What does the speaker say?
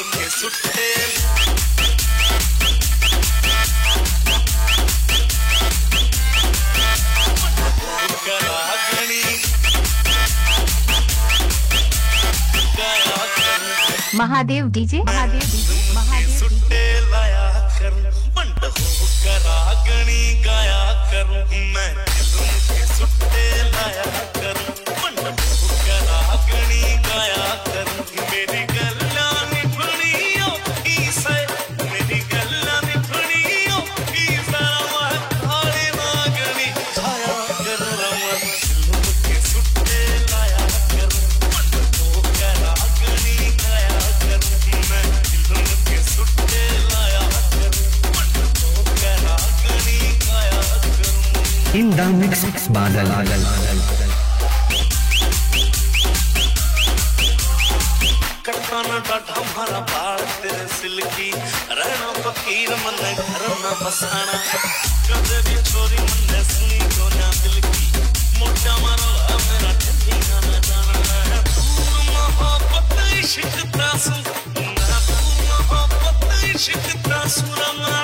के सुट्टे महादेव डीजे महादेव सुट्टे लाया कर बंड हो करागणी गाया करूं मैं के सुट्टे लाया कर बंड हो करागणी गाया करूं मेरी गल्ला निभणियो ईसे मेरी गल्ला निभणियो ईसा थारे नागणी गाया कर रमन के सुट्टे लाया कर बंड हो करागणी गाया करूं मैं के सुट्टे लाया कर बंड हो करागणी गाया करूं इन द मिक्स बादल कटकाना डाढ़ा हमारा बाल तेरे सिल्की रहना फकीर मन घर न बसाना कदे भी छोरी मन सुनी को ना दिल की मोटा मारा मेरा ठंडिया न जाना दूर मोहब्बत इश्क तासु ना दूर मोहब्बत इश्क तासु रमा